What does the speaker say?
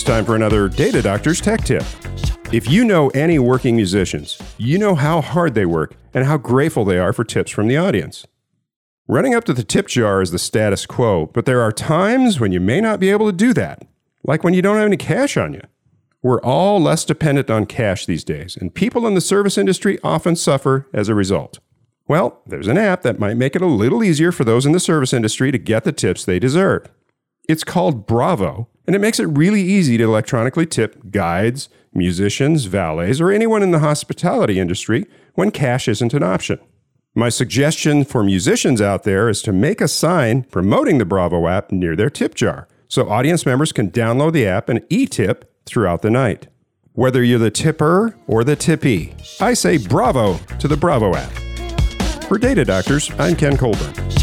It's time for another Data Doctor's Tech Tip. If you know any working musicians, you know how hard they work and how grateful they are for tips from the audience. Running up to the tip jar is the status quo, but there are times when you may not be able to do that, like when you don't have any cash on you. We're all less dependent on cash these days, and people in the service industry often suffer as a result. Well, there's an app that might make it a little easier for those in the service industry to get the tips they deserve. It's called Bravo, and it makes it really easy to electronically tip guides, musicians, valets, or anyone in the hospitality industry when cash isn't an option. My suggestion for musicians out there is to make a sign promoting the Bravo app near their tip jar, so audience members can download the app and e-tip throughout the night. Whether you're the tipper or the tippee, I say bravo to the Bravo app. For Data Doctors, I'm Ken Colburn.